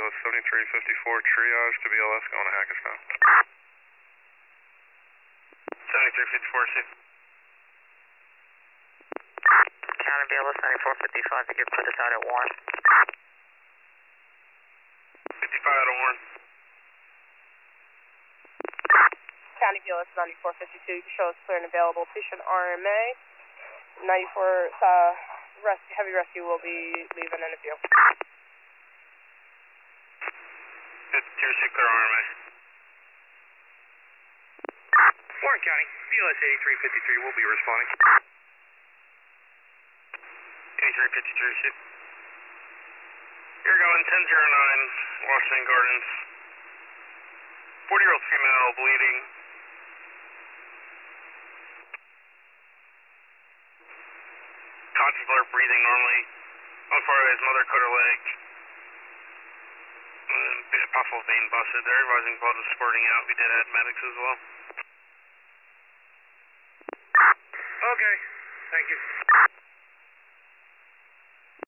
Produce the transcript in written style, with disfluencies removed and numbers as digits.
ambulance 7354 triage to BLS going to Hackettstown. 7354, see. County BLS 9455 to get put us out at Warren. 55 out of Warren. County BLS 9452 to show us clear and available. Patient RMA. 94 heavy rescue will be leaving in a few. 52, clear RMA. Warren County, BLS 8353 will be responding. 8353, see. You're going 1009, Washington Gardens. 40-year-old female bleeding. Conscious alert, breathing normally. On far away, his mother cut her leg. Possible vein busted. They're advising blood was spurting out. We did add medics as well. Okay, thank you.